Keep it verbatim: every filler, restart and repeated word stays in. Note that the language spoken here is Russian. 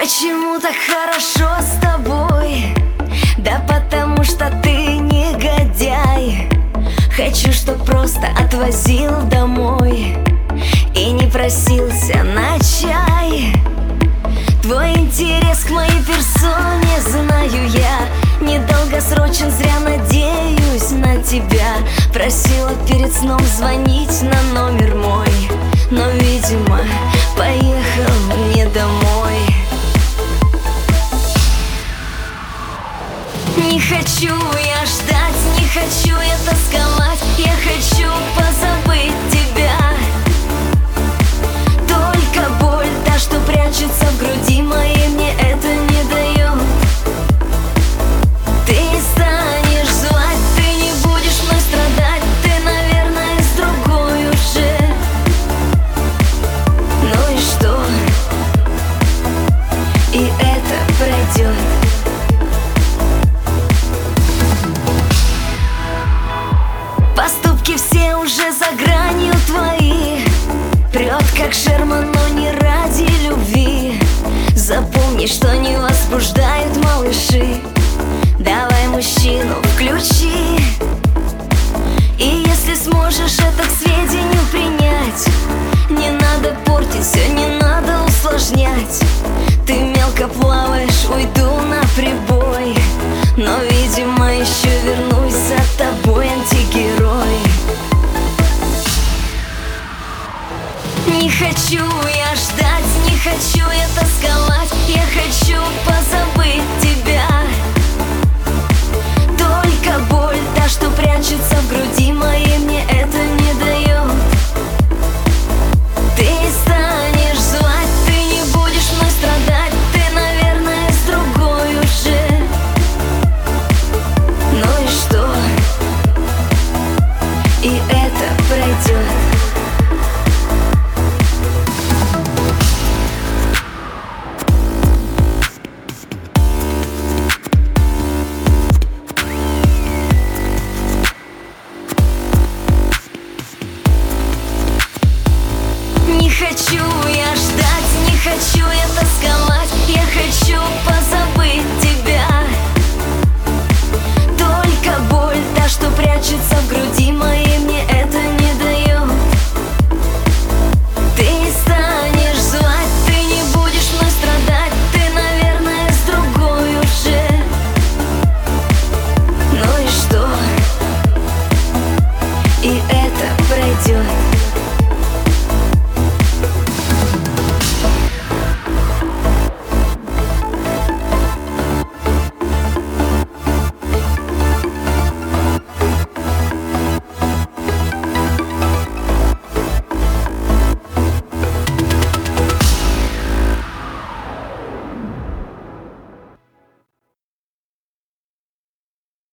Почему так хорошо с тобой? Да потому что ты негодяй. Хочу, чтоб просто отвозил домой и не просился на чай. Твой интерес к моей персоне знаю я. Недолгосрочен, зря надеюсь на тебя. Просила перед сном звонить на номер мой, но, видимо, поехал не домой. Не хочу я ждать, не хочу я тосковать. Я хочу позабыть тебя. Только боль, та, что прячется в груди моей, мне это не дает. Ты не станешь звать, ты не будешь мной страдать. Ты, наверное, с другой уже. Ну и что? И это пройдет. Поступки все уже за гранью твои. Прет как шерма, но не ради любви. Запомни, что не возбуждают малыши. Давай мужчину включи. И если сможешь это к сведению принять, не надо портить все, не надо усложнять. Ты мелко плаваешь, уйду на прибой, но, видимо, еще вернусь за тобой, антигерой. Не хочу я ждать, не хочу я тосковать. Я хочу позабыть тебя. Только боль, та, что прячется